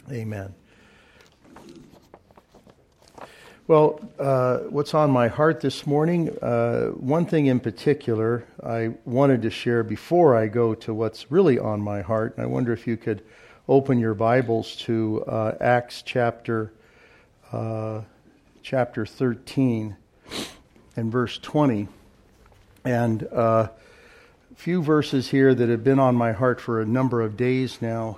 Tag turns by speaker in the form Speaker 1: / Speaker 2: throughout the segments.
Speaker 1: Amen. Well, what's on my heart this morning, one thing in particular I wanted to share before I go to what's really on my heart. And I wonder if you could open your Bibles to Acts chapter 13 and verse 20. And a few verses here that have been on my heart for a number of days now.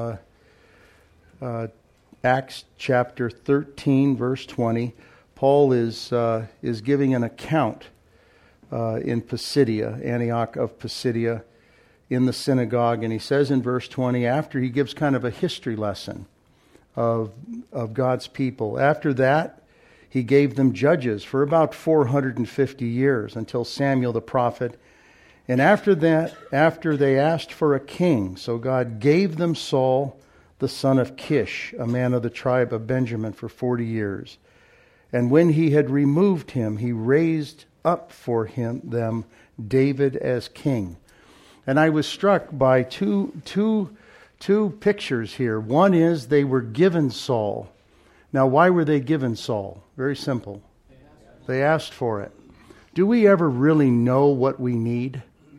Speaker 1: Acts chapter 13, verse 20. Paul is giving an account in Pisidia, Antioch of Pisidia, in the synagogue, and he says in verse 20, after he gives kind of a history lesson of God's people. After that, he gave them judges for about 450 years until Samuel the prophet. And after that, after they asked for a king, so God gave them Saul, the son of Kish, a man of the tribe of Benjamin, for 40 years. And when he had removed him, he raised up for them David as king. And I was struck by two pictures here. One is they were given Saul. Now, why were they given Saul? Very simple. They asked for it. Do we ever really know what we need?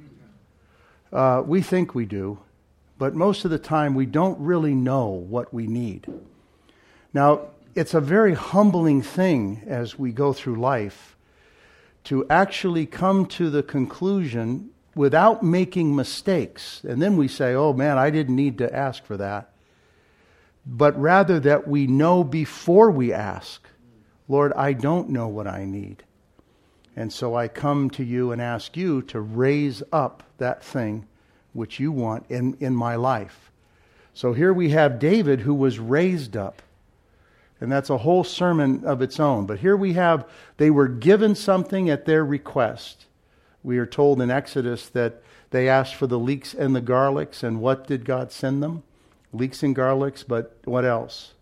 Speaker 1: We think we do. But most of the time, we don't really know what we need. Now, it's a very humbling thing as we go through life to actually come to the conclusion without making mistakes. And then we say, oh man, I didn't need to ask for that. But rather that we know before we ask, Lord, I don't know what I need. And so I come to you and ask you to raise up that thing which you want in my life. So here we have David who was raised up. And that's a whole sermon of its own. But here we have, they were given something at their request. We are told in Exodus that they asked for the leeks and the garlics. And what did God send them? Leeks and garlics, but what else?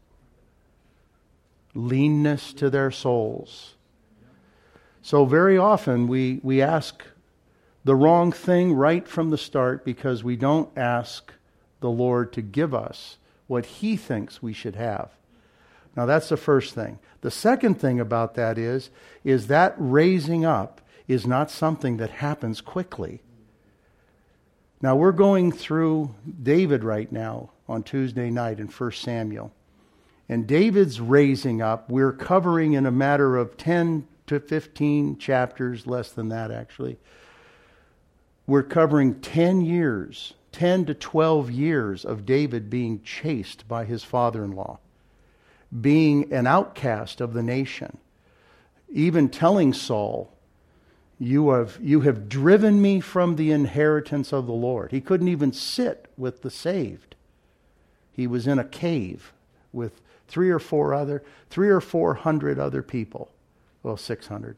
Speaker 1: Leanness to their souls. So very often we ask the wrong thing right from the start because we don't ask the Lord to give us what He thinks we should have. Now that's the first thing. The second thing about that is that raising up is not something that happens quickly. Now we're going through David right now on Tuesday night in 1 Samuel. And David's raising up, we're covering in a matter of 10 to 15 chapters, less than that actually. We're covering 10 years, 10 to 12 years of David being chased by his father-in-law, being an outcast of the nation, even telling Saul, you have driven me from the inheritance of the Lord. He couldn't even sit with the saved. He was in a cave with 300 or 400 other people. Well, 600.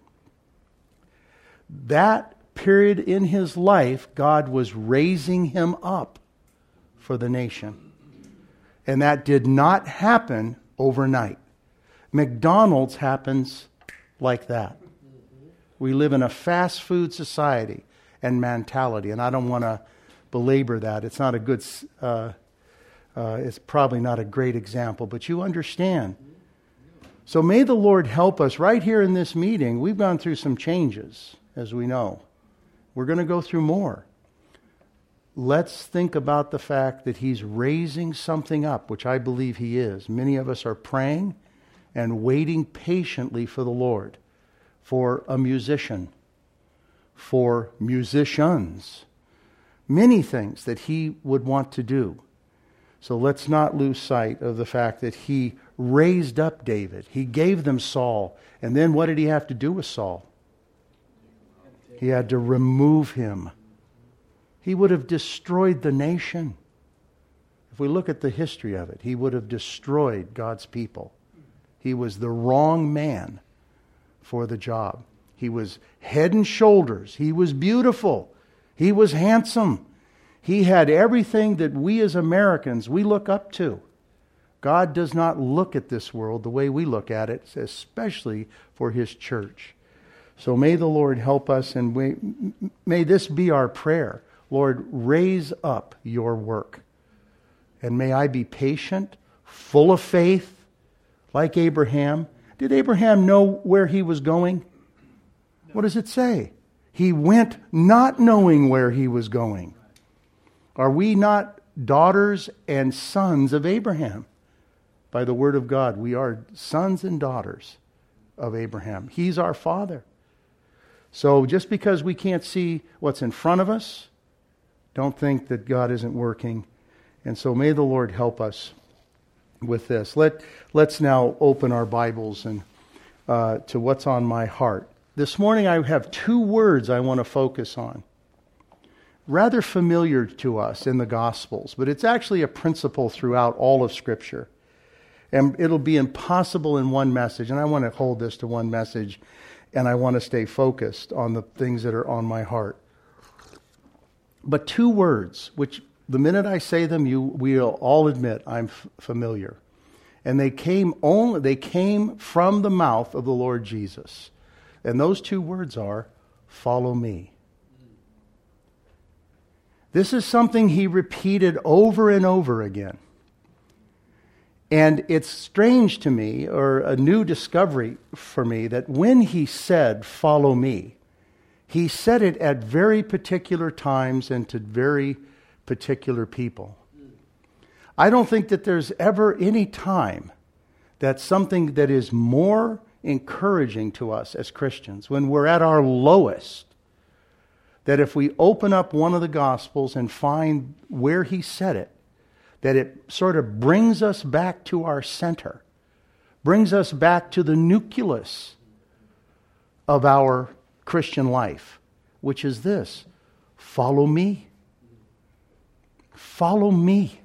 Speaker 1: That period in his life, God was raising him up for the nation. And that did not happen overnight. McDonald's happens like that. We live in a fast food society and mentality, and I don't want to belabor that. It's not a good, it's probably not a great example, but you understand. So may the Lord help us right here in this meeting. We've gone through some changes, as we know. We're going to go through more. Let's think about the fact that He's raising something up, which I believe He is. Many of us are praying and waiting patiently for the Lord, for a musician, for musicians, many things that He would want to do. So let's not lose sight of the fact that He raised up David. He gave them Saul. And then what did He have to do with Saul? He had to remove him. He would have destroyed the nation. If we look at the history of it, he would have destroyed God's people. He was the wrong man for the job. He was head and shoulders. He was beautiful. He was handsome. He had everything that we as Americans, we look up to. God does not look at this world the way we look at it, especially for His church. So may the Lord help us, and may this be our prayer. Lord, raise up your work. And may I be patient, full of faith, like Abraham. Did Abraham know where he was going? What does it say? He went not knowing where he was going. Are we not daughters and sons of Abraham? By the word of God, we are sons and daughters of Abraham. He's our father. So just because we can't see what's in front of us, don't think that God isn't working. And so may the Lord help us with this. Let's now open our Bibles and to what's on my heart. This morning I have two words I want to focus on. Rather familiar to us in the Gospels, but it's actually a principle throughout all of Scripture. And it'll be impossible in one message, and I want to hold this to one message, and I want to stay focused on the things that are on my heart. But two words, which the minute I say them, we'll all admit I'm familiar. And they came from the mouth of the Lord Jesus. And those two words are, follow me. This is something he repeated over and over again. And it's strange to me, or a new discovery for me, that when he said, follow me, he said it at very particular times and to very particular people. I don't think that there's ever any time that something that is more encouraging to us as Christians, when we're at our lowest, that if we open up one of the Gospels and find where he said it, that it sort of brings us back to our center, brings us back to the nucleus of our Christian life, which is this: follow me. Follow me.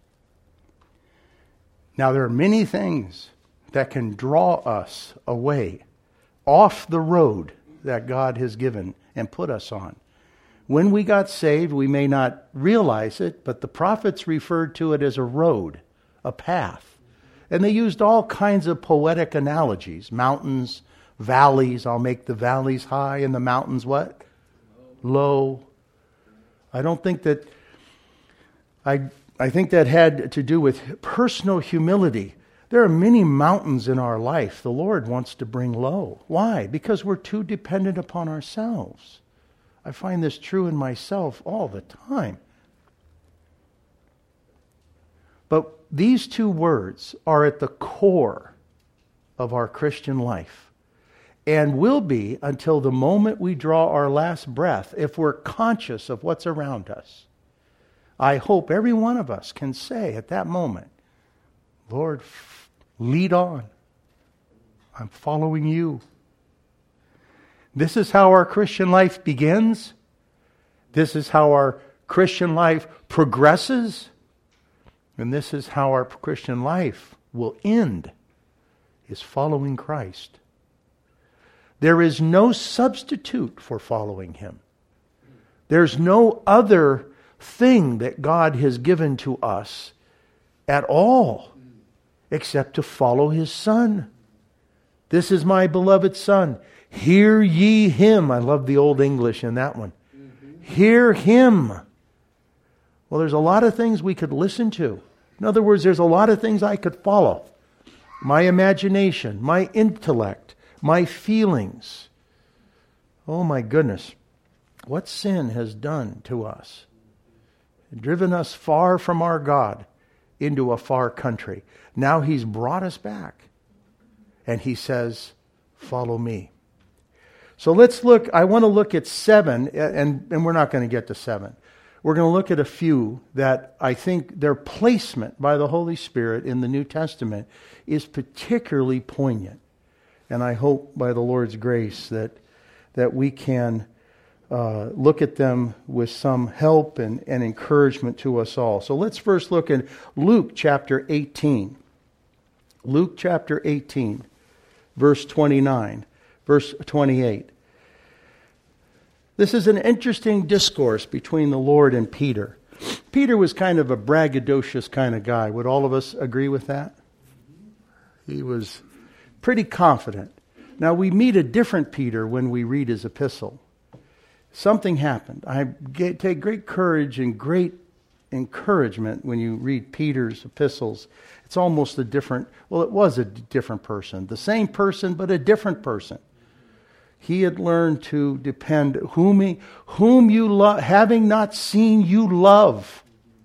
Speaker 1: Now, there are many things that can draw us away off the road that God has given and put us on. When we got saved, we may not realize it, but the prophets referred to it as a road, a path. And they used all kinds of poetic analogies. Mountains, valleys. I'll make the valleys high and the mountains what? Low. I don't think that... I think that had to do with personal humility. There are many mountains in our life the Lord wants to bring low. Why? Because we're too dependent upon ourselves. I find this true in myself all the time. But these two words are at the core of our Christian life, and will be until the moment we draw our last breath, if we're conscious of what's around us. I hope every one of us can say at that moment, Lord, lead on. I'm following you. This is how our Christian life begins. This is how our Christian life progresses. And this is how our Christian life will end, is following Christ. There is no substitute for following him. There's no other thing that God has given to us at all except to follow his Son. This is my beloved Son. Hear ye him. I love the Old English in that one. Hear him. Well, there's a lot of things we could listen to. In other words, there's a lot of things I could follow. My imagination, my intellect, my feelings. Oh my goodness. What sin has done to us. Driven us far from our God into a far country. Now he's brought us back. And he says, follow me. So let's look, I want to look at 7, and we're not going to get to 7. We're going to look at a few that I think their placement by the Holy Spirit in the New Testament is particularly poignant. And I hope by the Lord's grace that we can look at them with some help and encouragement to us all. So let's first look at Luke chapter 18. Luke chapter 18, verse 29, verse 28. This is an interesting discourse between the Lord and Peter. Peter was kind of a braggadocious kind of guy. Would all of us agree with that? He was pretty confident. Now we meet a different Peter when we read his epistle. Something happened. I take great courage and great encouragement when you read Peter's epistles. It's almost a different, well, it was a different person. The same person, but a different person. He had learned to depend, whom you love, having not seen you love.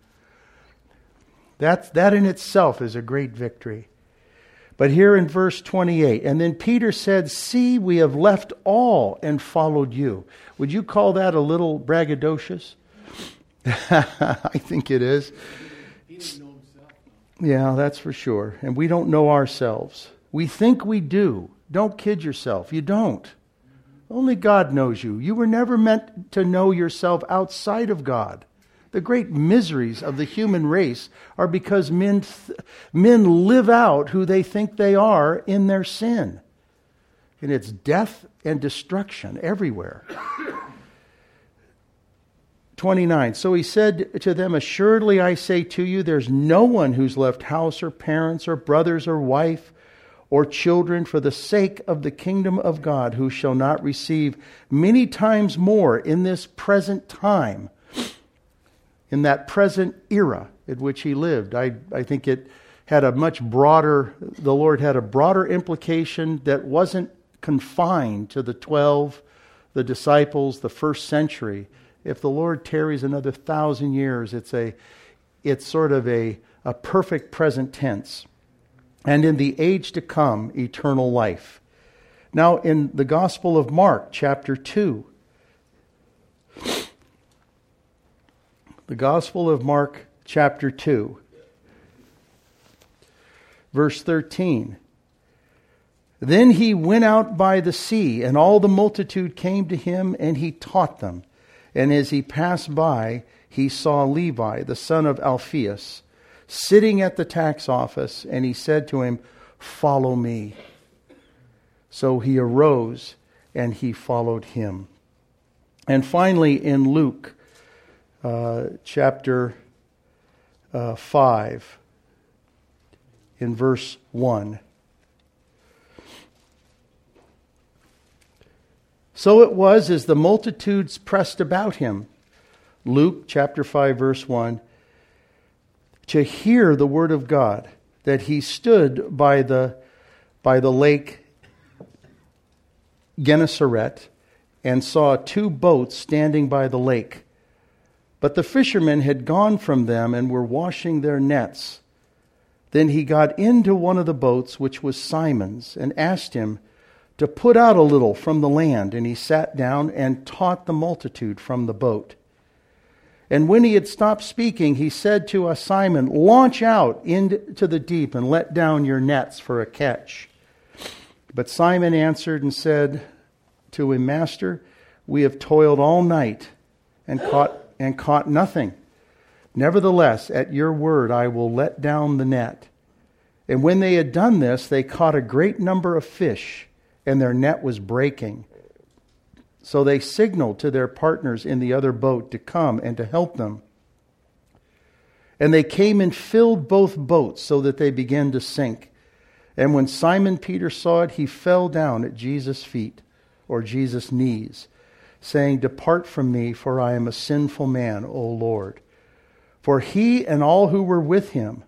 Speaker 1: That in itself is a great victory. But here in verse 28, and then Peter said, "See, we have left all and followed you." Would you call that a little braggadocious? I think it is.
Speaker 2: He didn't know himself.
Speaker 1: Yeah, that's for sure. And we don't know ourselves. We think we do. Don't kid yourself. You don't. Only God knows you. You were never meant to know yourself outside of God. The great miseries of the human race are because men live out who they think they are in their sin. And it's death and destruction everywhere. 29, so he said to them, "Assuredly I say to you, there's no one who's left house or parents or brothers or wife or children for the sake of the kingdom of God who shall not receive many times more in this present time," in that present era in which he lived. I think it had a much broader, the Lord had a broader implication that wasn't confined to the 12, the disciples, the first century. If the Lord tarries another 1,000 years, it's sort of a perfect present tense. And in the age to come, eternal life. Now in the Gospel of Mark, chapter 2, the Gospel of Mark, chapter 2, verse 13. "Then he went out by the sea, and all the multitude came to him, and he taught them. And as he passed by, he saw Levi, the son of Alphaeus, sitting at the tax office, and he said to him, 'Follow me.' So he arose, and he followed him." And finally in Luke, chapter 5, in verse 1. "So it was as the multitudes pressed about him," Luke chapter 5, verse 1, "to hear the word of God, that he stood by the lake Gennesaret and saw 2 boats standing by the lake. But the fishermen had gone from them and were washing their nets. Then he got into one of the boats, which was Simon's, and asked him to put out a little from the land. And he sat down and taught the multitude from the boat. And when he had stopped speaking, he said to Simon, 'Launch out into the deep and let down your nets for a catch.' But Simon answered and said to him, 'Master, we have toiled all night and caught nothing. Nevertheless, at your word I will let down the net.' And when they had done this, they caught a great number of fish, and their net was breaking. So they signaled to their partners in the other boat to come and to help them. And they came and filled both boats so that they began to sink. And when Simon Peter saw it, he fell down at Jesus' feet, or Jesus' knees, saying, 'Depart from me, for I am a sinful man, O Lord.' For he and all who were with him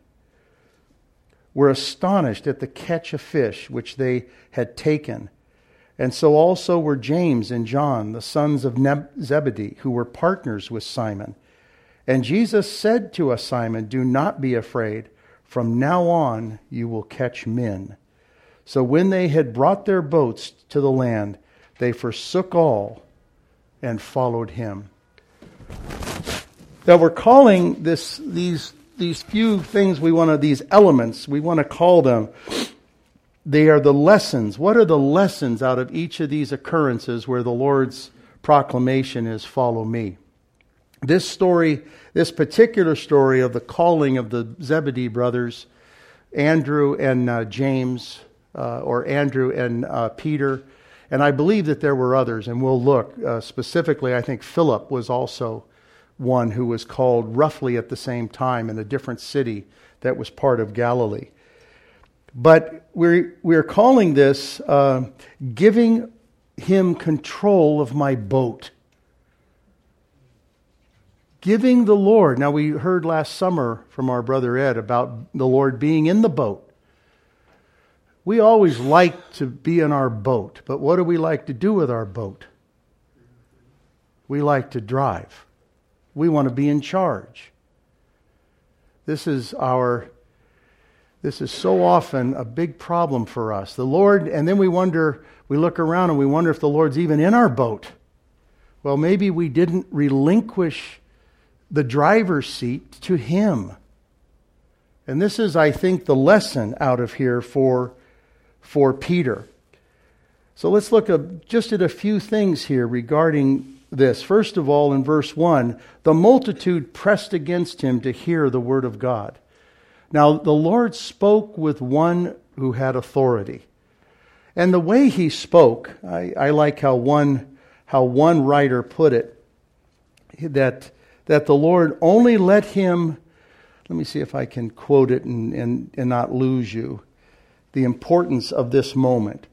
Speaker 1: were astonished at the catch of fish which they had taken. And so also were James and John, the sons of Zebedee, who were partners with Simon. And Jesus said to Simon, 'Do not be afraid. From now on you will catch men.' So when they had brought their boats to the land, they forsook all and followed him." Now we're calling these few things these elements, we want to call them, they are the lessons. What are the lessons out of each of these occurrences where the Lord's proclamation is, "Follow me"? This story, this particular story of the calling of the Zebedee brothers, Andrew and James, or Andrew and Peter, and I believe that there were others, and we'll look. Specifically, I think Philip was also one who was called roughly at the same time in a different city that was part of Galilee. But we're calling this giving him control of my boat. Giving the Lord. Now, we heard last summer from our brother Ed about the Lord being in the boat. We always like to be in our boat, but what do we like to do with our boat? We like to drive. We want to be in charge. This is so often a big problem for us. The Lord, and then we look around and we wonder if the Lord's even in our boat. Well, maybe we didn't relinquish the driver's seat to Him. And this is, I think, the lesson out of here for Peter. So let's look just at a few things here regarding this. First of all, in verse 1, the multitude pressed against him to hear the word of God. Now, the Lord spoke with one who had authority. And the way He spoke, I like how one writer put it, that the Lord only let him, let me see if I can quote it and not lose you, the importance of this moment.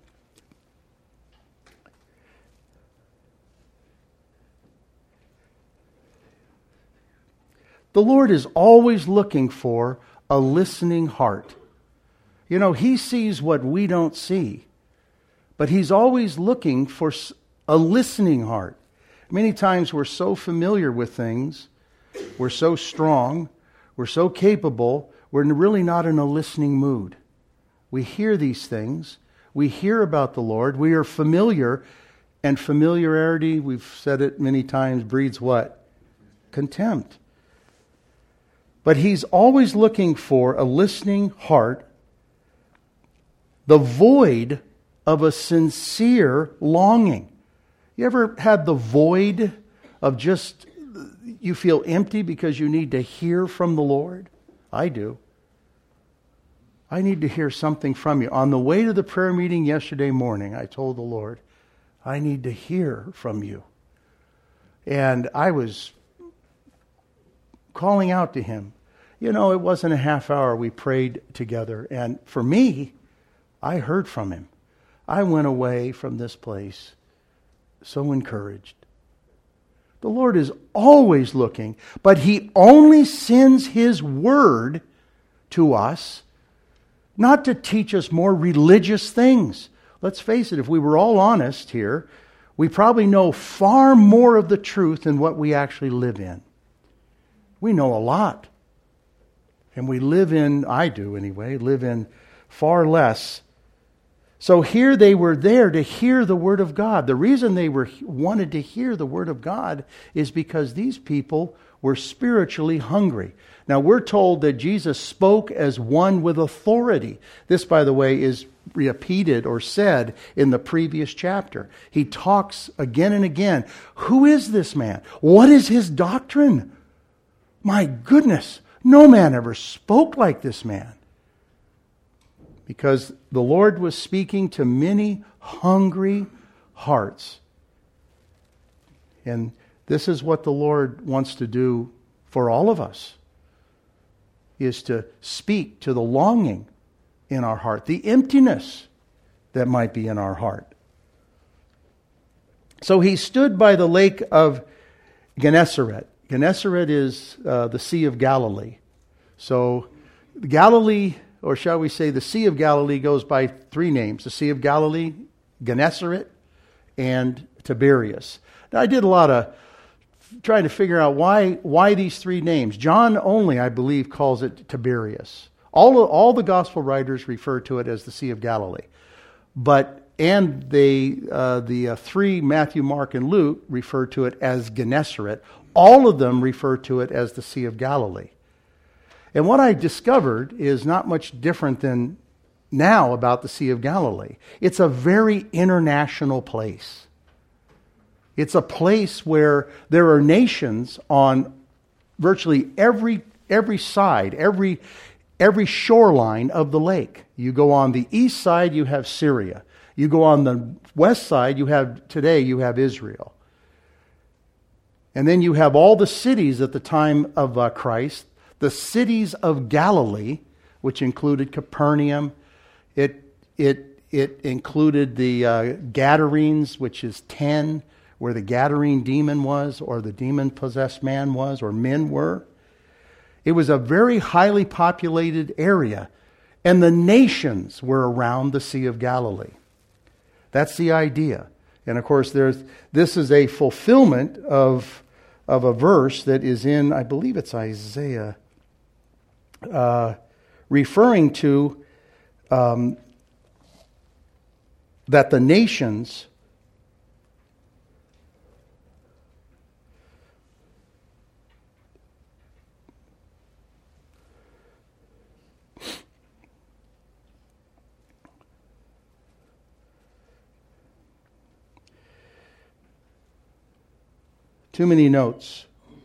Speaker 1: The Lord is always looking for a listening heart. You know, He sees what we don't see, but He's always looking for a listening heart. Many times we're so familiar with things, we're so strong, we're so capable, we're really not in a listening mood. We hear these things, we hear about the Lord, we are familiar, and familiarity, we've said it many times, breeds what? Contempt. But He's always looking for a listening heart, the void of a sincere longing. You ever had the void of just, you feel empty because you need to hear from the Lord? I do. I need to hear something from you. On the way to the prayer meeting yesterday morning, I told the Lord, I need to hear from you. And I was calling out to Him. You know, it wasn't a half hour we prayed together. And for me, I heard from Him. I went away from this place so encouraged. The Lord is always looking, but He only sends His word to us, not to teach us more religious things. Let's face it, if we were all honest here, we probably know far more of the truth than what we actually live in. We know a lot. And we live in, I do anyway, live in far less. So here they were there to hear the Word of God. The reason they wanted to hear the Word of God is because these people were spiritually hungry. Now we're told that Jesus spoke as one with authority. This, by the way, is repeated or said in the previous chapter. He talks again and again. Who is this man? What is his doctrine? My goodness, no man ever spoke like this man. Because the Lord was speaking to many hungry hearts. And this is what the Lord wants to do for all of us, is to speak to the longing in our heart, the emptiness that might be in our heart. So he stood by the lake of Gennesaret. Gennesaret is the Sea of Galilee. So Galilee, or shall we say the Sea of Galilee, goes by three names. The Sea of Galilee, Gennesaret, and Tiberias. Now, I did a lot of trying to figure out why these three names. John only, I believe, calls it Tiberias. All the gospel writers refer to it as the Sea of Galilee. And the three, Matthew, Mark, and Luke, refer to it as Gennesaret. All of them refer to it as the Sea of Galilee. And what I discovered is not much different than now about the Sea of Galilee. It's a very international place. It's a place where there are nations on virtually every side, every shoreline of the lake. You go on the east side, you have Syria. You go on the west side, you have Israel. And then you have all the cities at the time of Christ, the cities of Galilee, which included Capernaum. It included the Gadarenes, which is 10, where the Gadarene demon was, or the demon-possessed man was, or men were. It was a very highly populated area, and the nations were around the Sea of Galilee. That's the idea. And of course, this is a fulfillment of a verse that is in, I believe it's Isaiah, referring to that the nations too many notes.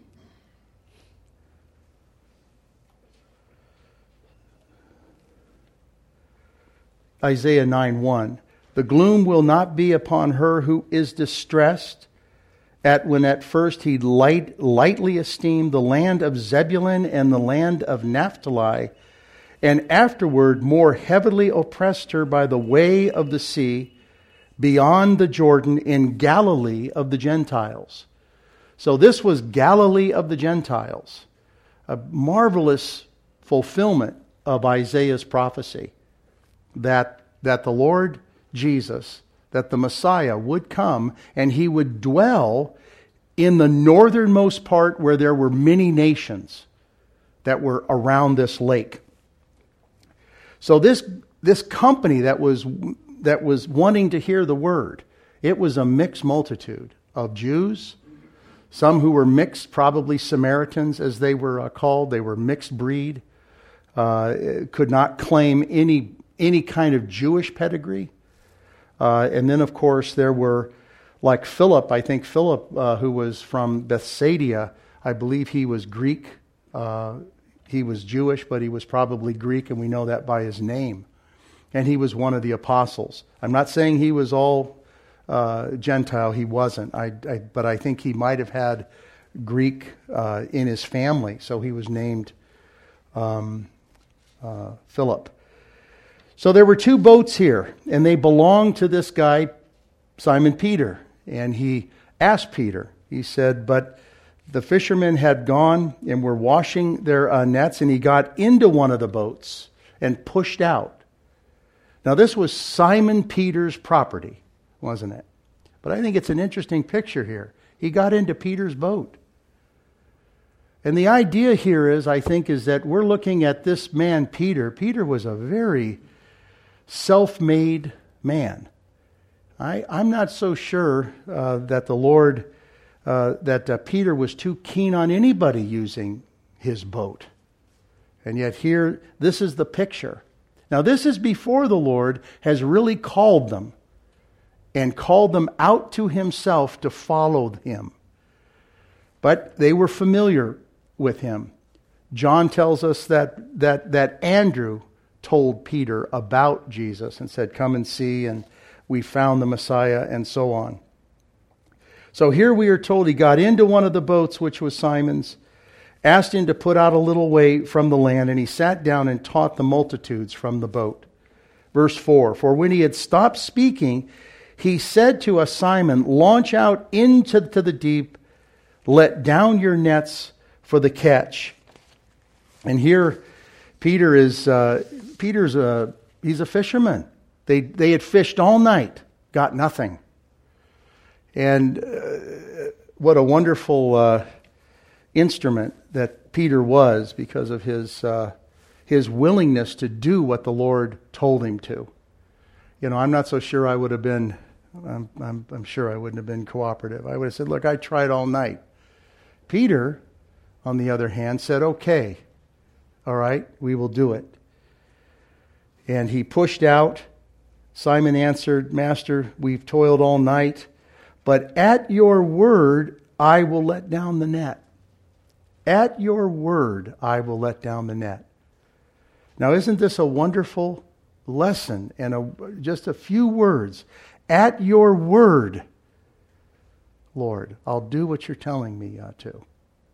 Speaker 1: Isaiah 9:1. The gloom will not be upon her who is distressed, when at first he lightly esteemed the land of Zebulun and the land of Naphtali, and afterward more heavily oppressed her by the way of the sea, beyond the Jordan, in Galilee of the Gentiles. So this was Galilee of the Gentiles, a marvelous fulfillment of Isaiah's prophecy that the Lord Jesus, that the Messiah would come and he would dwell in the northernmost part where there were many nations that were around this lake. So this company that was wanting to hear the word, it was a mixed multitude of Jews, some who were mixed, probably Samaritans as they were called. They were mixed breed, could not claim any kind of Jewish pedigree. And then, of course, there were, like Philip, I think Philip, who was from Bethsaida, I believe he was Greek. He was Jewish, but he was probably Greek, and we know that by his name. And he was one of the apostles. I'm not saying he was all Gentile. He wasn't. But I think he might have had Greek in his family, so he was named Philip. So there were two boats here, and they belonged to this guy, Simon Peter. And he asked Peter, he said, but the fishermen had gone and were washing their nets, and he got into one of the boats and pushed out. Now this was Simon Peter's property, wasn't it? But I think it's an interesting picture here. He got into Peter's boat. And the idea here is, I think, is that we're looking at this man, Peter. Peter was a very self-made man. I'm not so sure that the Lord, that Peter was too keen on anybody using his boat. And yet here, this is the picture. Now this is before the Lord has really called them and called them out to himself to follow him. But they were familiar with him. John tells us that Andrew told Peter about Jesus and said, come and see, and we found the Messiah, and so on. So here we are told he got into one of the boats, which was Simon's, asked him to put out a little way from the land, and he sat down and taught the multitudes from the boat. Verse 4, for when he had stopped speaking, he said to us, Simon, launch out into the deep, let down your nets for the catch. And here Peter is he's a fisherman. They had fished all night, got nothing. And what a wonderful instrument that Peter was, because of his willingness to do what the Lord told him to. You know, I'm not so sure I would have been. I'm sure I wouldn't have been cooperative. I would have said, "Look, I tried all night." Peter, on the other hand, said, "Okay, all right, we will do it." And he pushed out. Simon answered, "Master, we've toiled all night, but at your word I will let down the net." At your word I will let down the net. Now, isn't this a wonderful lesson? And just a few words. At your word, Lord, I'll do what you're telling me to.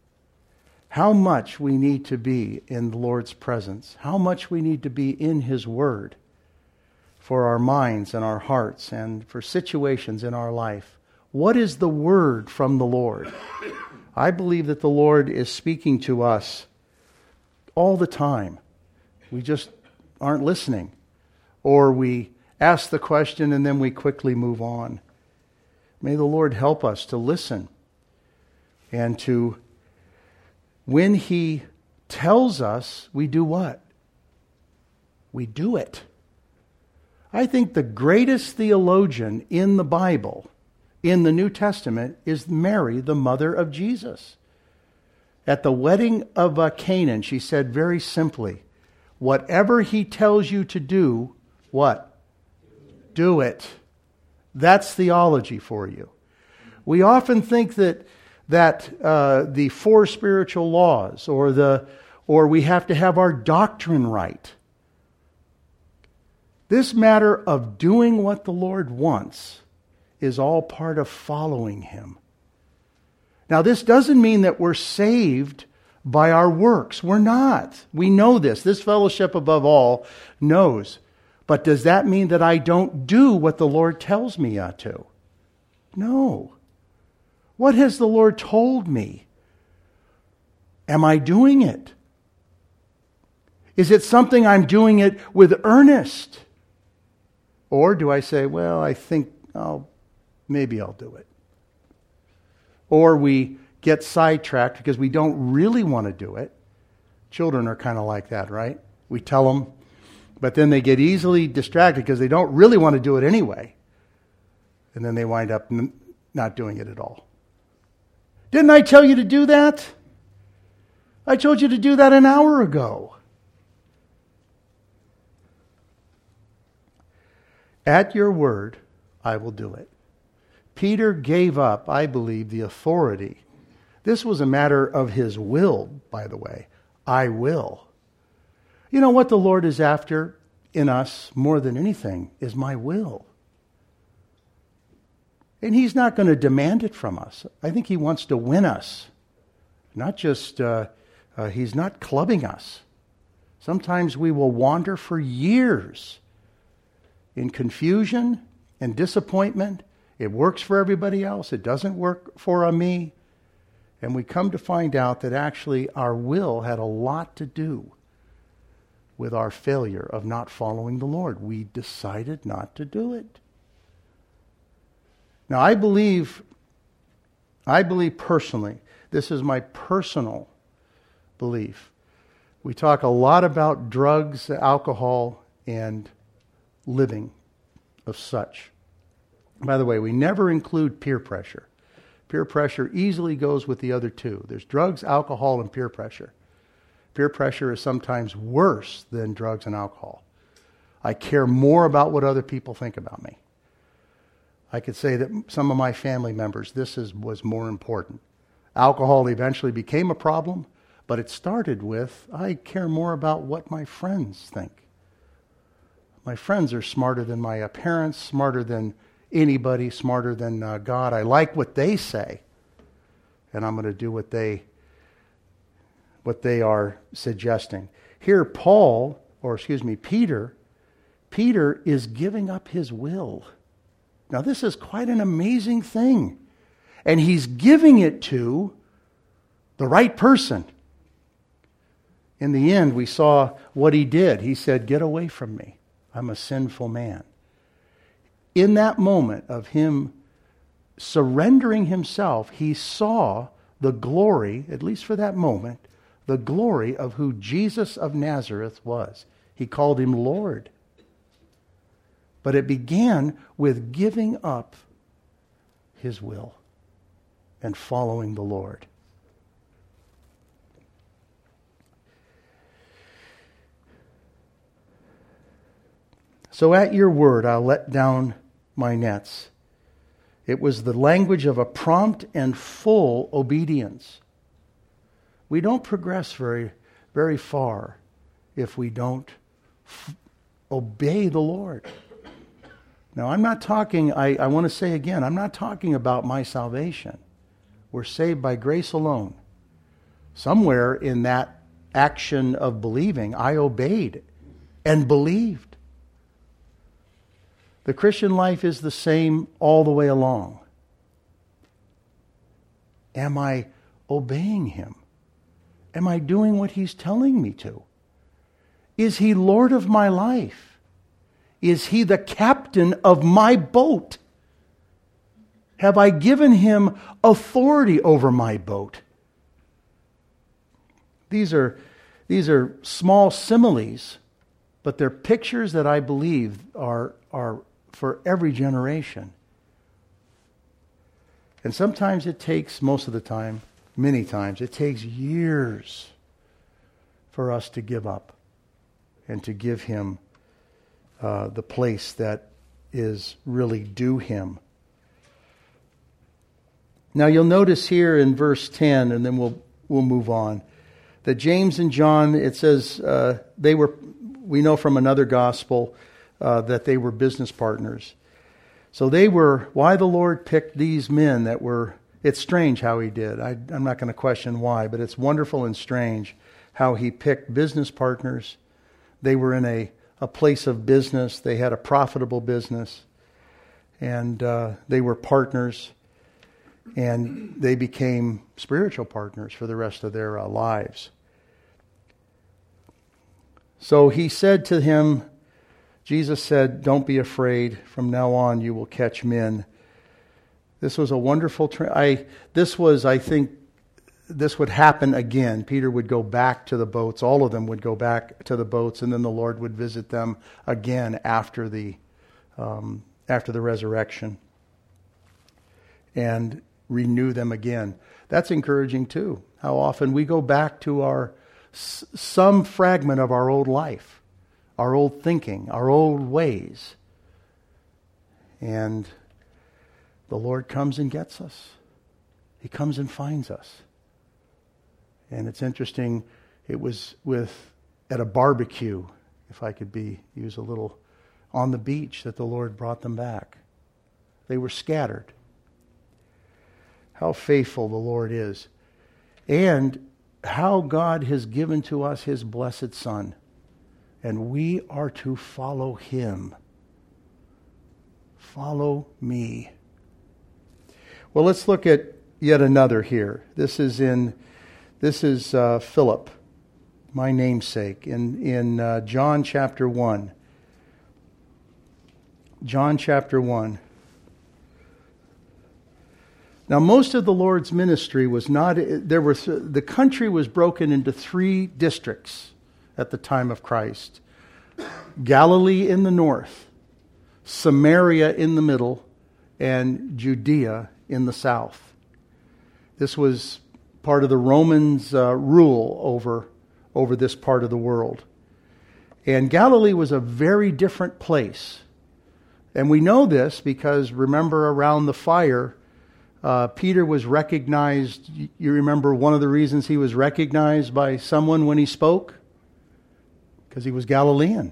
Speaker 1: How much we need to be in the Lord's presence. How much we need to be in His Word for our minds and our hearts and for situations in our life. What is the word from the Lord? I believe that the Lord is speaking to us all the time. We just aren't listening. Or we ask the question and then we quickly move on. May the Lord help us to listen and to, when He tells us, we do what? We do it. I think the greatest theologian in the Bible, in the New Testament, is Mary, the mother of Jesus. At the wedding of Canaan, she said very simply, whatever He tells you to do, what? Do it. That's theology for you. We often think that the four spiritual laws or we have to have our doctrine right. This matter of doing what the Lord wants is all part of following Him. Now, this doesn't mean that we're saved by our works. We're not. We know this. This fellowship above all knows. But does that mean that I don't do what the Lord tells me to? No. What has the Lord told me? Am I doing it? Is it something I'm doing it with earnest? Or do I say, well, I think maybe I'll do it. Or we get sidetracked because we don't really want to do it. Children are kind of like that, right? We tell them, but then they get easily distracted because they don't really want to do it anyway. And then they wind up not doing it at all. Didn't I tell you to do that? I told you to do that an hour ago. At your word, I will do it. Peter gave up, I believe, the authority. This was a matter of his will, by the way. I will. You know what the Lord is after in us more than anything is my will. And He's not going to demand it from us. I think He wants to win us. Not just, He's not clubbing us. Sometimes we will wander for years in confusion and disappointment. It works for everybody else. It doesn't work for me. And we come to find out that actually our will had a lot to do with our failure of not following the Lord. We decided not to do it. Now, I believe personally, this is my personal belief. We talk a lot about drugs, alcohol, and living of such. By the way, we never include peer pressure. Peer pressure easily goes with the other two. There's drugs, alcohol, and peer pressure. Peer pressure is sometimes worse than drugs and alcohol. I care more about what other people think about me. I could say that some of my family members, was more important. Alcohol eventually became a problem, but it started with, I care more about what my friends think. My friends are smarter than my parents, smarter than anybody, smarter than God. I like what they say, and I'm going to do what they are suggesting. Here, Peter is giving up his will. Now, this is quite an amazing thing. And he's giving it to the right person. In the end, we saw what he did. He said, "Get away from me. I'm a sinful man." In that moment of him surrendering himself, he saw the glory, at least for that moment, the glory of who Jesus of Nazareth was. He called him Lord. But it began with giving up his will and following the Lord. So at your word, I'll let down my nets. It was the language of a prompt and full obedience. We don't progress very, very far if we don't obey the Lord. Now, I'm not talking, I want to say again, I'm not talking about my salvation. We're saved by grace alone. Somewhere in that action of believing, I obeyed and believed. The Christian life is the same all the way along. Am I obeying Him? Am I doing what He's telling me to? Is He Lord of my life? Is He the captain of my boat? Have I given Him authority over my boat? These are small similes, but they're pictures that I believe are for every generation. And sometimes it takes, most of the time, many times, it takes years for us to give up and to give Him the place that is really due Him. Now you'll notice here in verse 10, and then we'll move on, that James and John, it says we know from another gospel that they were business partners. So why the Lord picked these men that were, it's strange how He did. I'm not going to question why, but it's wonderful and strange how He picked business partners. They were in a place of business. They had a profitable business. And they were partners. And they became spiritual partners for the rest of their lives. So He said to him, Jesus said, "Don't be afraid. From now on you will catch men." This was a wonderful... I think this would happen again. Peter would go back to the boats. All of them would go back to the boats, and then the Lord would visit them again after the resurrection and renew them again. That's encouraging too. How often we go back to some fragment of our old life, our old thinking, our old ways, and the Lord comes and gets us. He comes and finds us. And it's interesting, it was at a barbecue, if I could use a little, on the beach that the Lord brought them back. They were scattered. How faithful the Lord is. And how God has given to us His blessed Son. And we are to follow Him. Follow me. Well, let's look at yet another here. This is Philip, my namesake, in John chapter 1. John chapter 1. Now, most of the Lord's ministry was not, the country was broken into 3 districts at the time of Christ. Galilee in the north, Samaria in the middle, and Judea in the south. This was part of the Romans' rule over this part of the world. And Galilee was a very different place. And we know this because, remember, around the fire, Peter was recognized. You remember one of the reasons he was recognized by someone when he spoke? Because he was Galilean.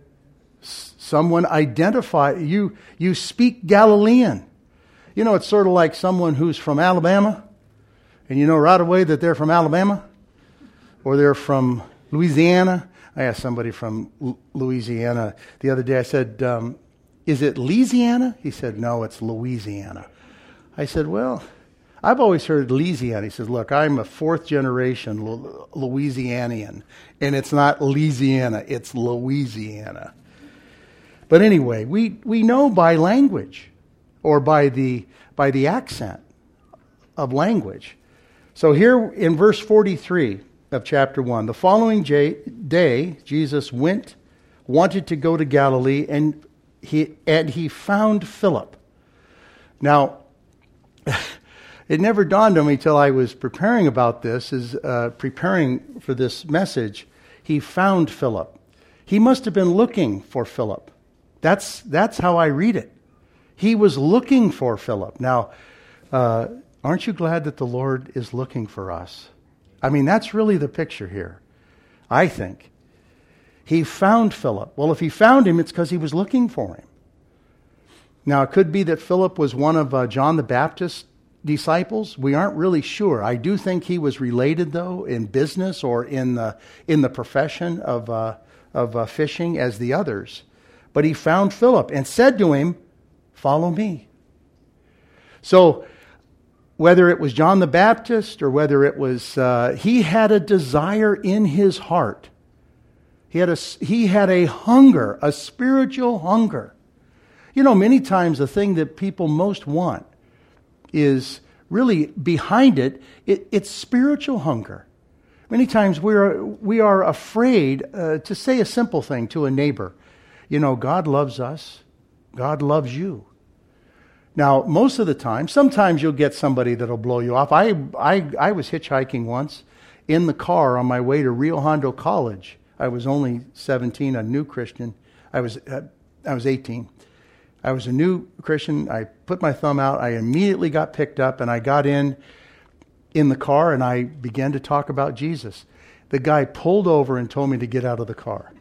Speaker 1: Someone identified, you speak Galilean. You know, it's sort of like someone who's from Alabama, and you know right away that they're from Alabama, or they're from Louisiana. I asked somebody from Louisiana the other day, I said, is it Louisiana? He said, no, it's Louisiana. I said, well, I've always heard Louisiana. He says, look, I'm a 4th generation Louisianian, and it's not Louisiana, it's Louisiana. But anyway, we know by language, or by the accent of language. So here in verse 43 of chapter 1, the following day, Jesus wanted to go to Galilee, and he found Philip. Now, it never dawned on me till I was preparing about this, preparing for this message. He found Philip. He must have been looking for Philip. That's how I read it. He was looking for Philip. Now, aren't you glad that the Lord is looking for us? I mean, that's really the picture here, I think. He found Philip. Well, if he found him, it's because he was looking for him. Now, it could be that Philip was one of John the Baptist's disciples. We aren't really sure. I do think he was related, though, in business or in the profession of fishing as the others. But he found Philip and said to him, "Follow me." So whether it was John the Baptist or whether it was, he had a desire in his heart. He had a hunger, a spiritual hunger. You know, many times the thing that people most want is really behind it's spiritual hunger. Many times we are afraid to say a simple thing to a neighbor. You know, God loves us. God loves you. Now, most of the time, sometimes you'll get somebody that'll blow you off. I was hitchhiking once in the car on my way to Rio Hondo College. I was only 17, a new Christian. I was 18. I was a new Christian. I put my thumb out. I immediately got picked up, and I got in the car, and I began to talk about Jesus. The guy pulled over and told me to get out of the car.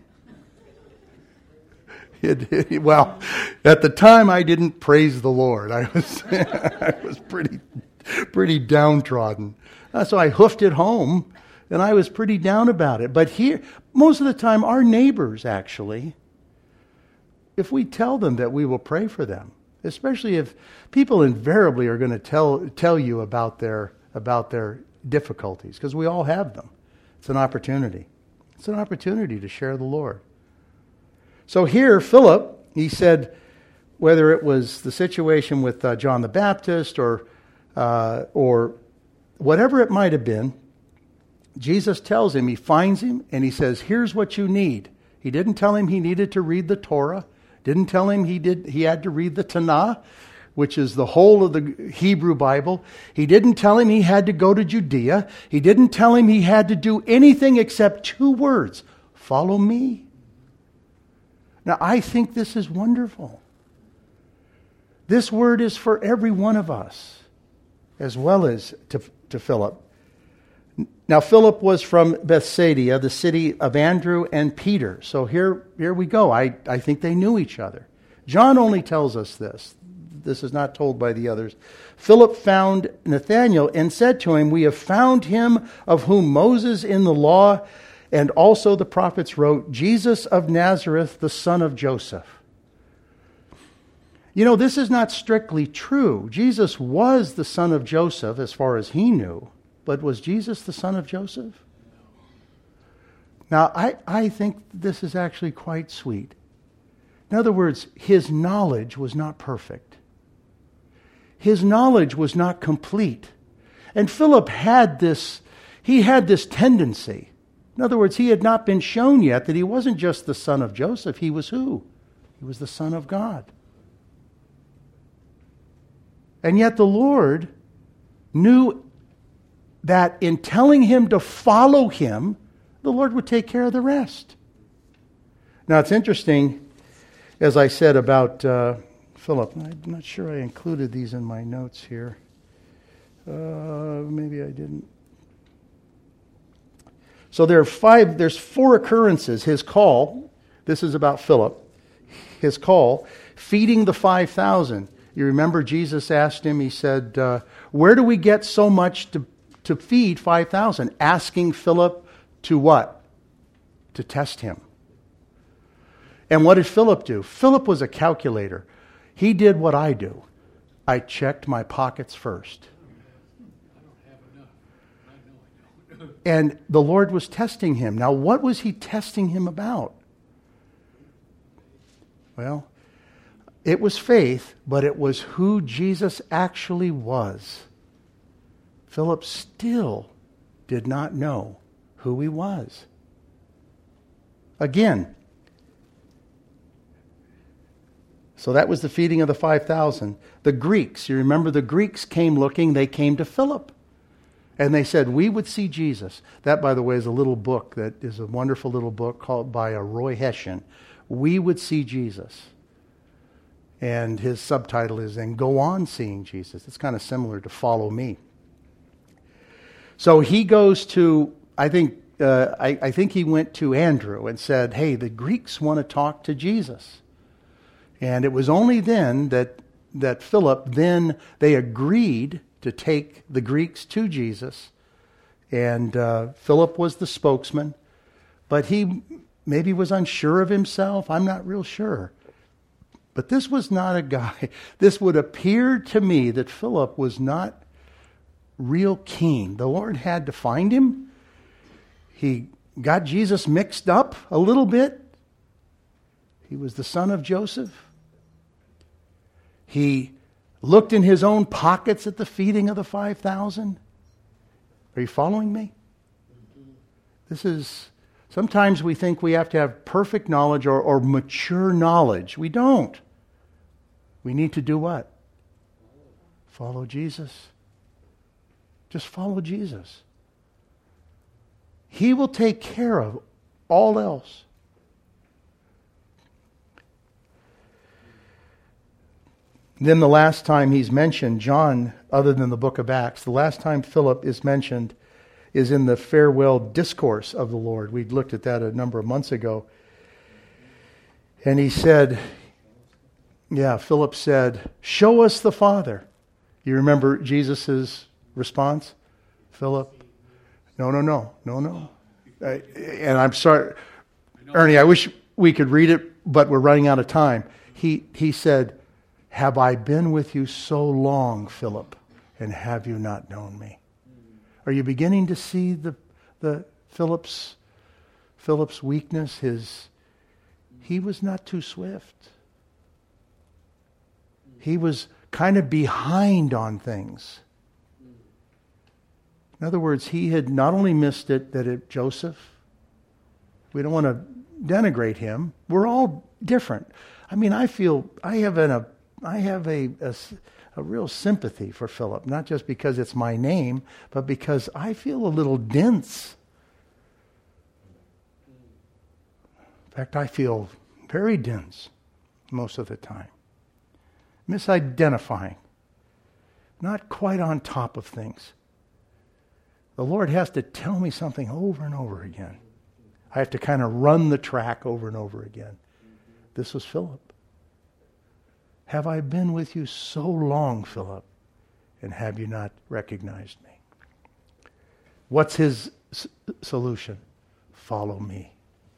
Speaker 1: Well, at the time, I didn't praise the Lord. I was pretty downtrodden. So I hoofed it home, and I was pretty down about it. But here, most of the time, our neighbors actually, if we tell them that we will pray for them, especially if people invariably are going to tell you about their difficulties, because we all have them. It's an opportunity. It's an opportunity to share the Lord. So here, Philip, he said, whether it was the situation with John the Baptist or whatever it might have been, Jesus tells him, he finds him, and he says, here's what you need. He didn't tell him he needed to read the Torah. Didn't tell him he had to read the Tanakh, which is the whole of the Hebrew Bible. He didn't tell him he had to go to Judea. He didn't tell him he had to do anything except 2 words. Follow me. Now, I think this is wonderful. This word is for every one of us, as well as to Philip. Now, Philip was from Bethsaida, the city of Andrew and Peter. So here we go. I think they knew each other. John only tells us this. This is not told by the others. Philip found Nathanael and said to him, we have found him of whom Moses in the law and also the prophets wrote, Jesus of Nazareth, the son of Joseph. You know, this is not strictly true. Jesus was the son of Joseph as far as he knew. But was Jesus the son of Joseph? Now, I think this is actually quite sweet. In other words, his knowledge was not perfect. His knowledge was not complete. And Philip had this tendency. In other words, he had not been shown yet that he wasn't just the son of Joseph. He was who? He was the Son of God. And yet the Lord knew that in telling him to follow him, the Lord would take care of the rest. Now, it's interesting, as I said about Philip. I'm not sure I included these in my notes here. Maybe I didn't. So there's 4 occurrences. His call, this is about Philip, his call, feeding the 5,000. You remember Jesus asked him, he said, where do we get so much to feed 5,000? Asking Philip to what? To test him. And what did Philip do? Philip was a calculator. He did what I do. I checked my pockets first. And the Lord was testing him. Now, what was he testing him about? Well, it was faith, but it was who Jesus actually was. Philip still did not know who he was. Again, so that was the feeding of the 5,000. The Greeks, you remember the Greeks came looking, they came to Philip. And they said, we would see Jesus. That, by the way, is a little book that is a wonderful little book called by Roy Hession. We would see Jesus. And his subtitle is, and go on seeing Jesus. It's kind of similar to Follow Me. So he goes to, I think he went to Andrew and said, hey, the Greeks want to talk to Jesus. And it was only then that Philip, then they agreed to take the Greeks to Jesus. And Philip was the spokesman. But he maybe was unsure of himself. I'm not real sure. But this was not a guy. This would appear to me that Philip was not real keen. The Lord had to find him. He got Jesus mixed up a little bit. He was the son of Joseph. He looked in his own pockets at the feeding of the 5,000. Are you following me? Sometimes we think we have to have perfect knowledge or mature knowledge. We don't. We need to do what? Follow Jesus. Just follow Jesus. He will take care of all else. Then the last time he's mentioned, John, other than the book of Acts, the last time Philip is mentioned is in the farewell discourse of the Lord. We looked at that a number of months ago. And he said, Philip said, "Show us the Father." You remember Jesus' response? Philip, no. And I'm sorry, Ernie, I wish we could read it, but we're running out of time. He said, "Have I been with you so long, Philip, and have you not known me?" Are you beginning to see the Philip's weakness? He was not too swift. He was kind of behind on things. In other words, he had not only missed it that Joseph, we don't want to denigrate him. We're all different. I mean, I have a real sympathy for Philip, not just because it's my name, but because I feel a little dense. In fact, I feel very dense most of the time. Misidentifying. Not quite on top of things. The Lord has to tell me something over and over again. I have to kind of run the track over and over again. This was Philip. Have I been with you so long, Philip, and have you not recognized me? What's his solution? Follow me.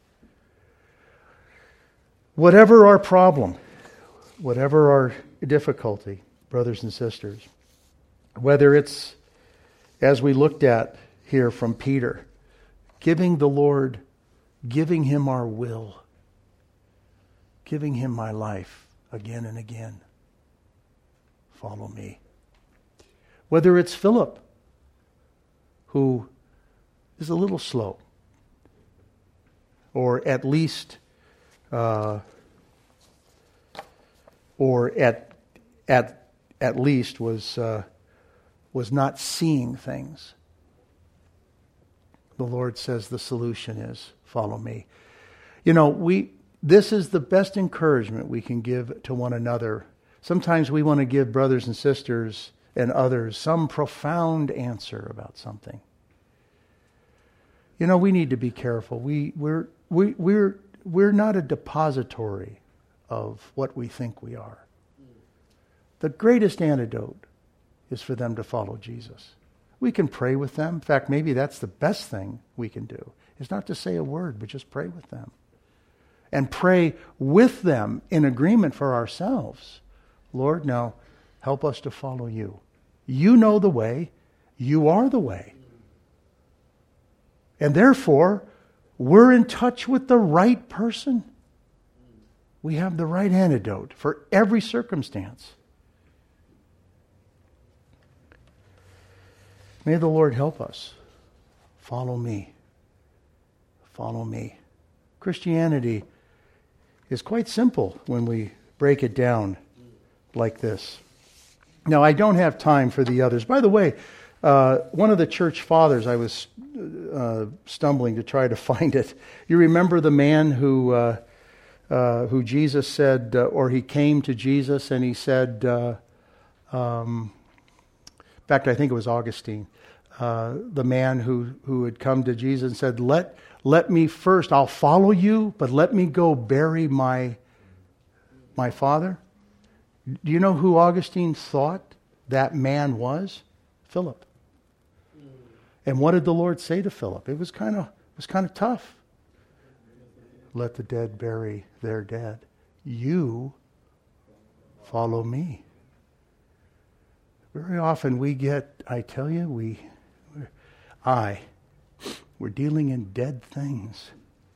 Speaker 1: Whatever our problem, whatever our difficulty, brothers and sisters, whether it's, as we looked at here from Peter, giving the Lord, giving him our will, giving him my life, again and again. Follow me. Whether it's Philip, who is a little slow, or at least, was not seeing things. The Lord says the solution is follow me. This is the best encouragement we can give to one another. Sometimes we want to give brothers and sisters and others some profound answer about something. We need to be careful. We're not a depository of what we think we are. The greatest antidote is for them to follow Jesus. We can pray with them. In fact, maybe that's the best thing we can do. Is not to say a word, but just pray with them. And pray with them in agreement for ourselves. Lord, now help us to follow you. You know the way. You are the way. And therefore, we're in touch with the right person. We have the right antidote for every circumstance. May the Lord help us. Follow me. Follow me. Christianity is quite simple when we break it down like this. Now, I don't have time for the others. By the way, one of the church fathers, I was stumbling to try to find it. You remember the man who Jesus said, or he came to Jesus and he said, in fact, I think it was Augustine, the man who had come to Jesus and said, let me first, I'll follow you, but let me go bury my father. Do you know who Augustine thought that man was? Philip. And what did the Lord say to Philip? It was kind of tough. Let the dead bury their dead. You follow me. Very often we get, I tell you, we're dealing in dead things.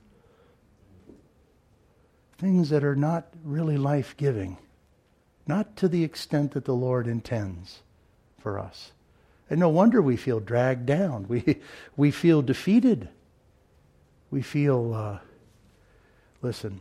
Speaker 1: Things that are not really life-giving. Not to the extent that the Lord intends for us. And no wonder we feel dragged down. We feel defeated. We feel, listen,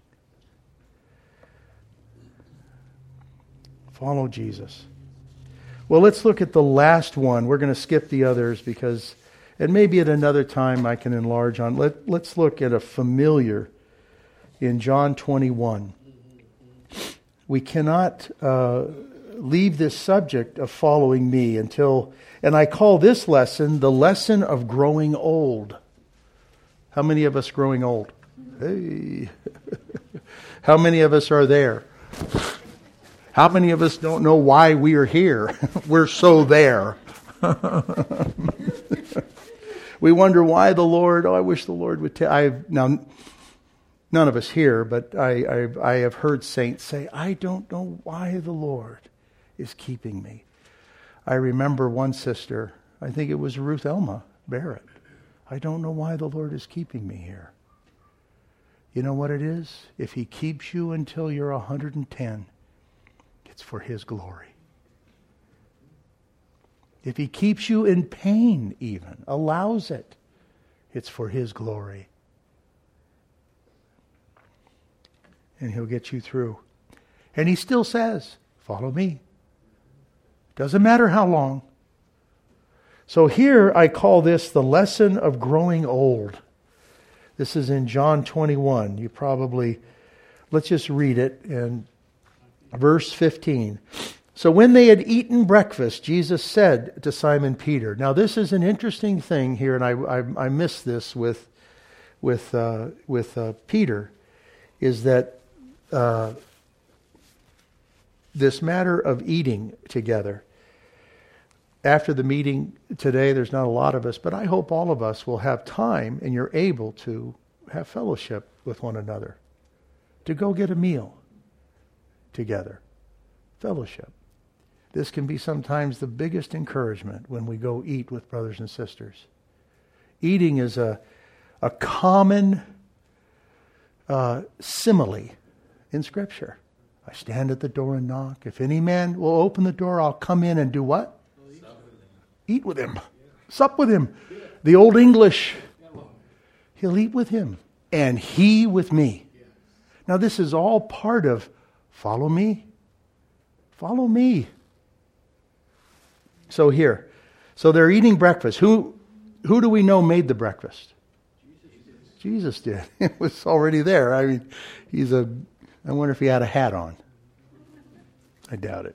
Speaker 1: follow Jesus. Well, let's look at the last one. We're going to skip the others because, and maybe at another time I can enlarge on. Let's look at a familiar in John 21. We cannot leave this subject of following me until, and I call this lesson the lesson of growing old. How many of us growing old? Hey. How many of us are there? How many of us don't know why we are here? We're so there. We wonder why the Lord, I wish the Lord would tell. Now, none of us here, but I have heard saints say, I don't know why the Lord is keeping me. I remember one sister, I think it was Ruth Elma Barrett. I don't know why the Lord is keeping me here. You know what it is? If He keeps you until you're 110, it's for His glory. If He keeps you in pain even, allows it, it's for His glory. And He'll get you through. And He still says, follow me. Doesn't matter how long. So here I call this the lesson of growing old. This is in John 21. You probably, let's just read it. And verse 15. So when they had eaten breakfast, Jesus said to Simon Peter. Now this is an interesting thing here, and I missed this with Peter, is that this matter of eating together. After the meeting today, there's not a lot of us, but I hope all of us will have time and you're able to have fellowship with one another. To go get a meal together. Fellowship. This can be sometimes the biggest encouragement when we go eat with brothers and sisters. Eating is a common simile in Scripture. I stand at the door and knock. If any man will open the door, I'll come in and do what? Eat with him. Sup with him. The Old English. He'll eat with him. And he with me. Now this is all part of follow me. Follow me. So here. So they're eating breakfast. Who do we know made the breakfast? Jesus did. It was already there. I mean, I wonder if he had a hat on. I doubt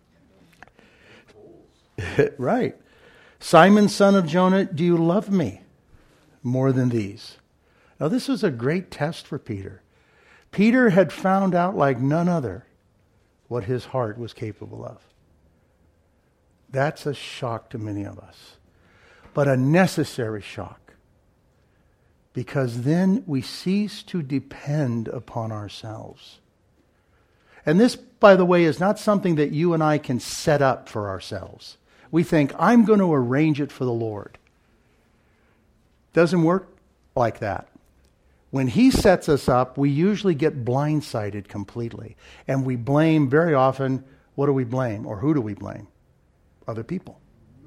Speaker 1: it. Right. Simon, son of Jonah, do you love me more than these? Now this was a great test for Peter. Peter had found out like none other what his heart was capable of. That's a shock to many of us. But a necessary shock. Because then we cease to depend upon ourselves. And this, by the way, is not something that you and I can set up for ourselves. We think, I'm going to arrange it for the Lord. Doesn't work like that. When He sets us up, we usually get blindsided completely. And we blame very often, what do we blame? Or who do we blame? Other people.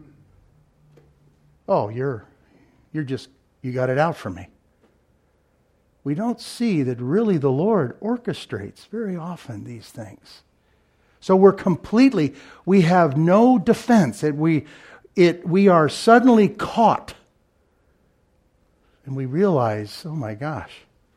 Speaker 1: Oh, you got it out for me. We don't see that really the Lord orchestrates very often these things. So we have no defense. We are suddenly caught. And we realize, oh my gosh.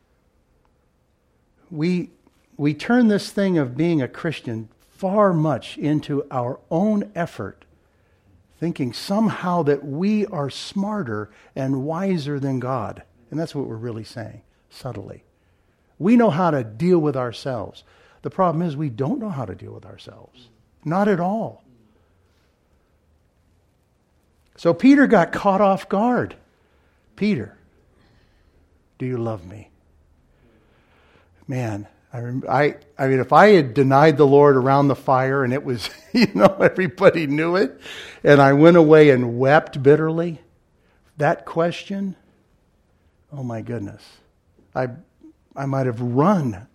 Speaker 1: We turn this thing of being a Christian far much into our own effort, thinking somehow that we are smarter and wiser than God. And that's what we're really saying, subtly. We know how to deal with ourselves. The problem is we don't know how to deal with ourselves. Not at all. So Peter got caught off guard. Peter, do you love me? Man, I mean, if I had denied the Lord around the fire and it was, everybody knew it, and I went away and wept bitterly, that question, oh my goodness, I might have run.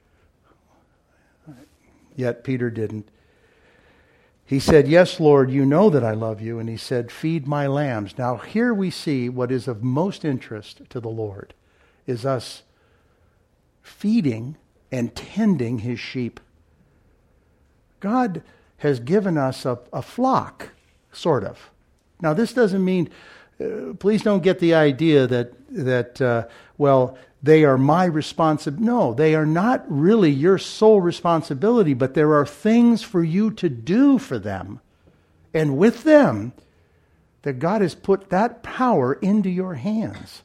Speaker 1: Yet Peter didn't. He said, yes, Lord, you know that I love you. And he said, feed my lambs. Now here we see what is of most interest to the Lord is us feeding and tending his sheep. God has given us a flock, sort of. Now this doesn't mean, please don't get the idea that they are my responsibility. No, they are not really your sole responsibility, but there are things for you to do for them. And with them, that God has put that power into your hands.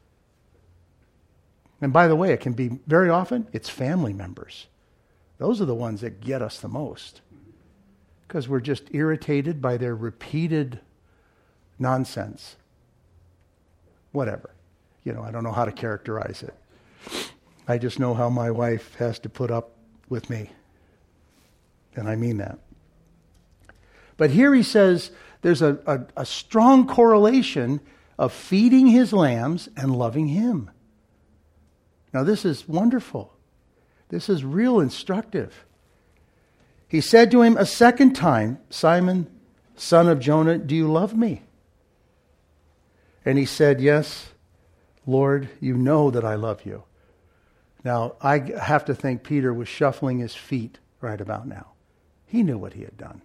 Speaker 1: And by the way, it can be very often, it's family members. Those are the ones that get us the most. Because we're just irritated by their repeated nonsense. Whatever. I don't know how to characterize it. I just know how my wife has to put up with me. And I mean that. But here he says there's a strong correlation of feeding his lambs and loving him. Now this is wonderful. This is real instructive. He said to him a second time, Simon, son of Jonah, do you love me? And he said, yes, Lord, you know that I love you. Now, I have to think Peter was shuffling his feet right about now. He knew what he had done.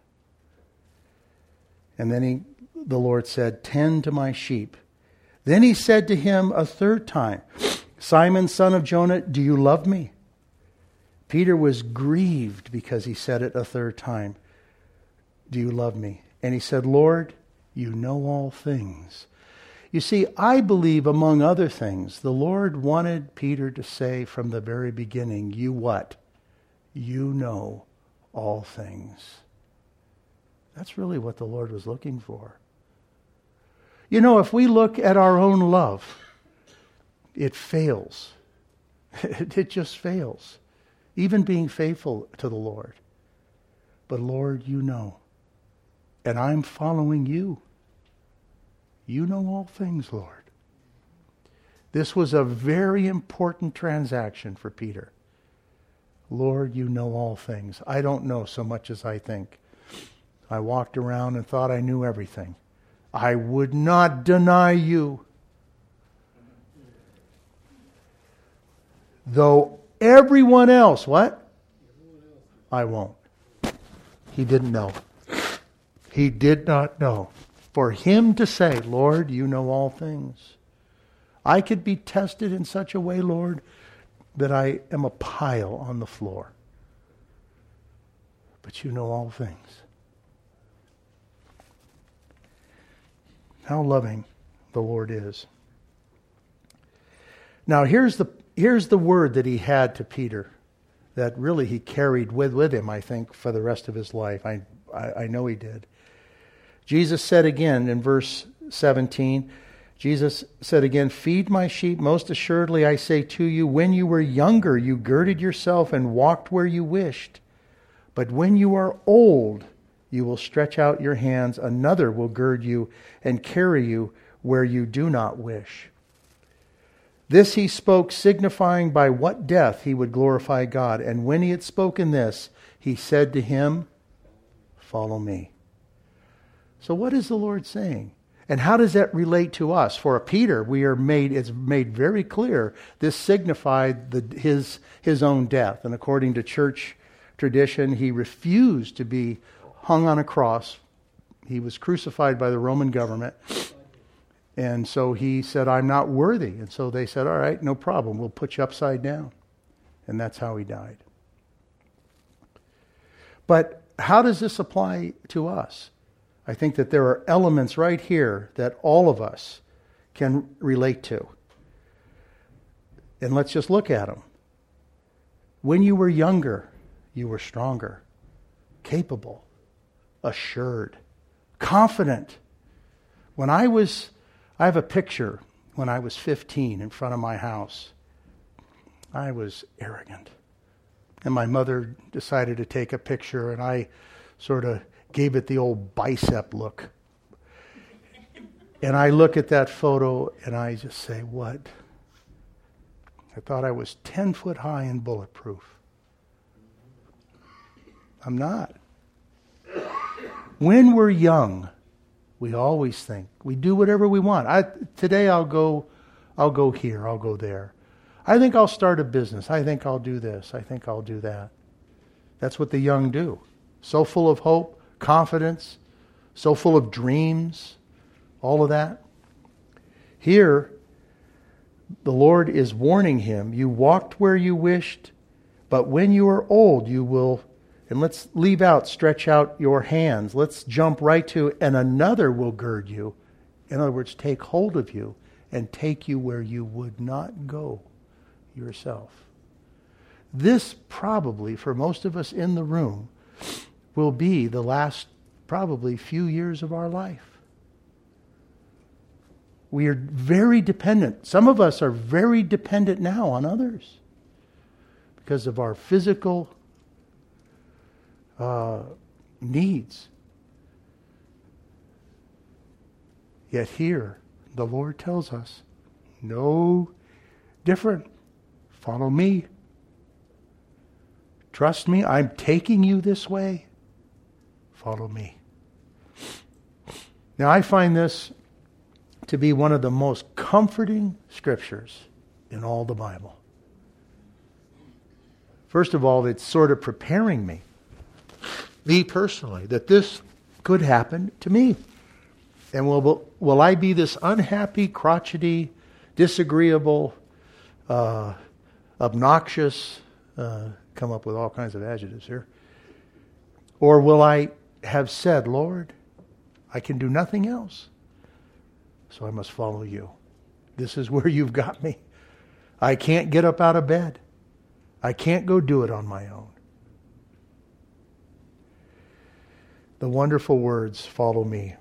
Speaker 1: And then the Lord said, tend to my sheep. Then he said to him a third time, Simon, son of Jonah, do you love me? Peter was grieved because he said it a third time. Do you love me? And he said, Lord, you know all things. You see, I believe, among other things, the Lord wanted Peter to say from the very beginning, you what? You know all things. That's really what the Lord was looking for. If we look at our own love, it fails. It just fails. Even being faithful to the Lord. But Lord, you know. And I'm following you. You know all things, Lord. This was a very important transaction for Peter. Lord, you know all things. I don't know so much as I think. I walked around and thought I knew everything. I would not deny you. Though everyone else, what? I won't. He didn't know. He did not know. For him to say, Lord, you know all things. I could be tested in such a way, Lord, that I am a pile on the floor. But you know all things. How loving the Lord is. Now here's the word that he had to Peter that really he carried with him, I think, for the rest of his life. I know he did. Jesus said again in verse 17, Jesus said again, feed my sheep. Most assuredly I say to you, when you were younger, you girded yourself and walked where you wished. But when you are old, you will stretch out your hands. Another will gird you and carry you where you do not wish. This he spoke, signifying by what death he would glorify God. And when he had spoken this, he said to him, follow me. So what is the Lord saying? And how does that relate to us? For Peter, it's made very clear, this signified his own death. And according to church tradition, he refused to be hung on a cross. He was crucified by the Roman government. And so he said, I'm not worthy. And so they said, all right, no problem. We'll put you upside down. And that's how he died. But how does this apply to us? I think that there are elements right here that all of us can relate to. And let's just look at them. When you were younger, you were stronger, capable, assured, confident. I have a picture when I was 15 in front of my house. I was arrogant. And my mother decided to take a picture, and I sort of gave it the old bicep look. And I look at that photo, and I just say, what? I thought I was 10 foot high and bulletproof. I'm not. When we're young, we always think we do whatever we want. Today I'll go here, I'll go there. I think I'll start a business. I think I'll do this. I think I'll do that. That's what the young do. So full of hope, confidence, so full of dreams, all of that. Here, the Lord is warning him, you walked where you wished, but when you are old, you will, and let's leave out, stretch out your hands. Let's jump right to, and another will gird you. In other words, take hold of you and take you where you would not go yourself. This probably, for most of us in the room, will be the last probably few years of our life. We are very dependent. Some of us are very dependent now on others because of our physical needs. Yet here, the Lord tells us, no different. Follow me. Trust me, I'm taking you this way. Follow me. Now, I find this to be one of the most comforting scriptures in all the Bible. First of all, it's sort of preparing me personally, that this could happen to me. And will I be this unhappy, crotchety, disagreeable, obnoxious, come up with all kinds of adjectives here, or will I have said, Lord, I can do nothing else, so I must follow you. This is where you've got me. I can't get up out of bed. I can't go do it on my own. The wonderful words, follow me.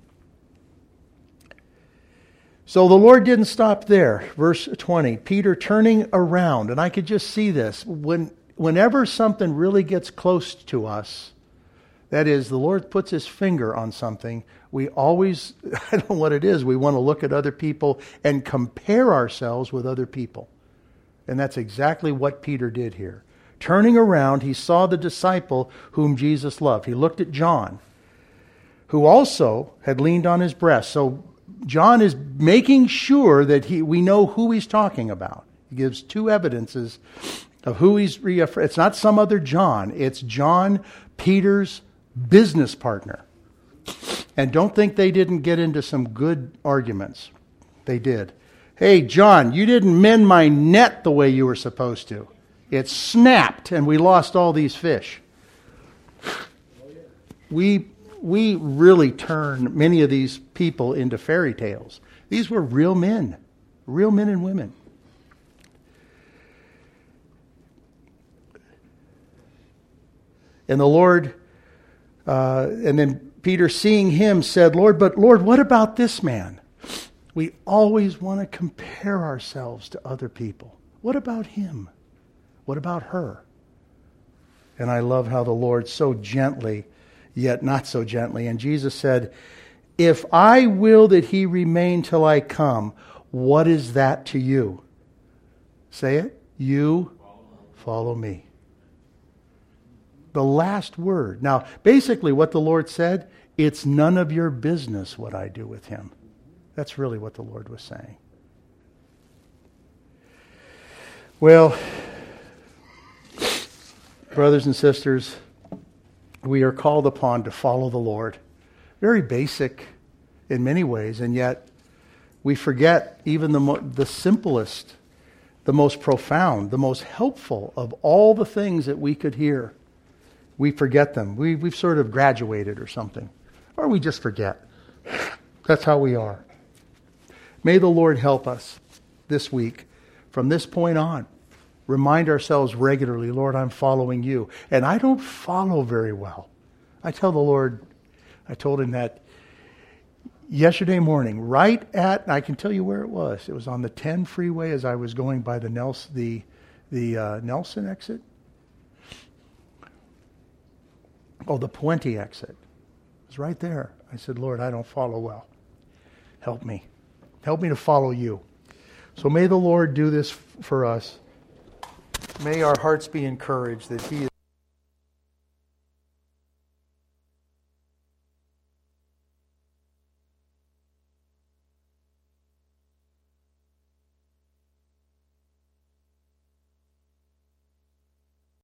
Speaker 1: So the Lord didn't stop there. Verse 20, Peter turning around, and I could just see this. Whenever something really gets close to us, that is, the Lord puts his finger on something, we always, I don't know what it is, we want to look at other people and compare ourselves with other people. And that's exactly what Peter did here. Turning around, he saw the disciple whom Jesus loved. He looked at John, who also had leaned on his breast. So John is making sure that we know who he's talking about. He gives two evidences of who he's reaffirming. It's not some other John. It's John, Peter's business partner. And don't think they didn't get into some good arguments. They did. Hey, John, you didn't mend my net the way you were supposed to. It snapped and we lost all these fish. We really turn many of these people into fairy tales. These were real men and women. And the Lord, and then Peter, seeing him, said, Lord, what about this man? We always want to compare ourselves to other people. What about him? What about her? And I love how the Lord so gently, yet not so gently. And Jesus said, if I will that he remain till I come, what is that to you? Say it. You follow me. The last word. Now, basically what the Lord said, it's none of your business what I do with him. That's really what the Lord was saying. Well, brothers and sisters, we are called upon to follow the Lord. Very basic in many ways, and yet we forget even the simplest, the most profound, the most helpful of all the things that we could hear. We forget them. We've sort of graduated or something. Or we just forget. That's how we are. May the Lord help us this week, from this point on, remind ourselves regularly, Lord, I'm following you. And I don't follow very well. I tell the Lord, I told him that yesterday morning, I can tell you where it was. It was on the 10 freeway as I was going by the Nelson exit. Oh, the Puente exit. It was right there. I said, Lord, I don't follow well. Help me. Help me to follow you. So may the Lord do this for us. May our hearts be encouraged that He is